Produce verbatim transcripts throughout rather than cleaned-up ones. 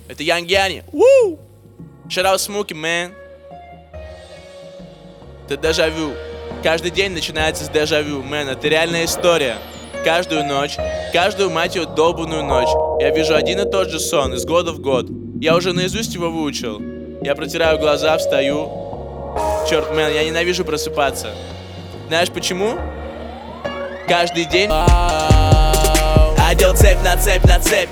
Это Young Yanni. Shout out Smokey, man. Это дежавю. Каждый день начинается с дежавю, мэн. Это реальная история. Каждую ночь, каждую, мать ее, долбанную ночь я вижу один и тот же сон из года в год. Я уже наизусть его выучил. Я протираю глаза, встаю. Черт, мэн, я ненавижу просыпаться. Знаешь почему? Каждый день одел цепь на цепь на цепь.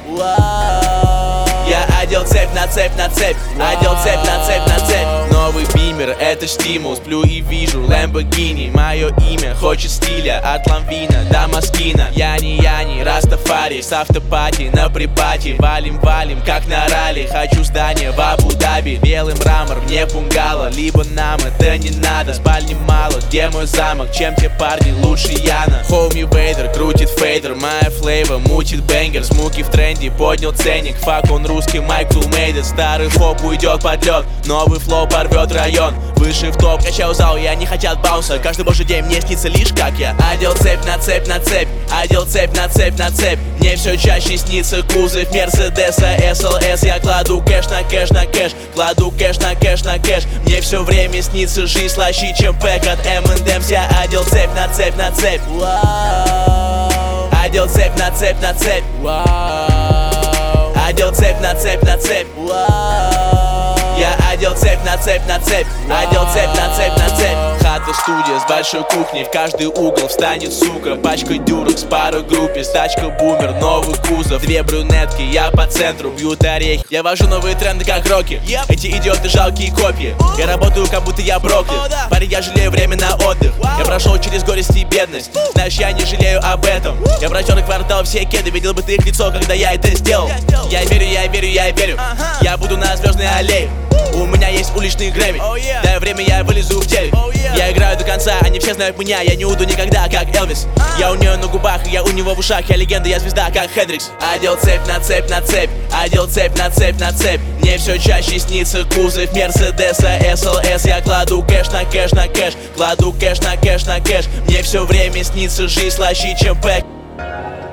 Я одел цепь на цепь на цепь. Одел цепь на цепь на цепь. Новый бимер, это стимул. Сплю и вижу Lamborghini. Мое имя хочет стиля от Ламвина до Маскина. Яни, Яни, Растафари. С автопати на припати. Валим, валим, как на ралли. Хочу здание в Абу-Даби. Белый мрамор, мне пунгало. Либо нам это не надо. Спальни мало, где мой замок? Чем те парни лучше Яна? Хоуми Вейдер крутит фейдер. Моя флейва мутит бенгер. Смуки в тренде, поднял ценник. Фак, он русский, Майкл Мейдет. Старый хоп уйдет под лед. Новый флоу порвет район. Выше в топ, качаю зал, я не хотят баунса. Каждый божий день мне снится лишь как я одел цепь на цепь на цепь. Одел цепь на цепь на цепь. Мне все чаще снится кузов Мерседеса эс эл эс. Я кладу кэш на кэш на кэш. Кладу кэш на кэш на кэш. Мне все время снится жизнь слаще, чем пэк от эм энд эмс. Я одел цепь на цепь на цепь. Одел цепь на цепь на цепь. Одел цепь на цепь на цепь. Я одел цепь на цепь на цепь. Одел цепь на цепь на цепь. Хата, студия с большой кухней. В каждый угол встанет сука. Пачка дюрекс, пара группе. Тачка бумер, новый кузов. Две брюнетки, я по центру, бьют орехи. Я вожу новые тренды как Рокки. Эти идиоты жалкие копии. Я работаю, как будто я проклят. Парень, я жалею время на отдых. Я прошел через горесть и бедность. Знаешь, я не жалею об этом. Я брачерный квартал, все кеды. Видел бы ты их лицо, когда я это сделал. Я верю, я верю, я верю. Я буду на звездной аллее. У меня есть уличный Грэмми. oh, yeah. Дай время, я вылезу в теле. oh, yeah. Я играю до конца, они все знают меня. Я не уйду никогда, как Элвис. ah. Я у нее на губах, я у него в ушах. Я легенда, я звезда, как Хендрикс. Одел цепь на цепь на цепь. Одел цепь на цепь на цепь. Мне все чаще снится кузов Мерседеса эс эл эс. Я кладу кэш на кэш на кэш. Кладу кэш на кэш на кэш. Мне все время снится жизнь слаще, чем пэк.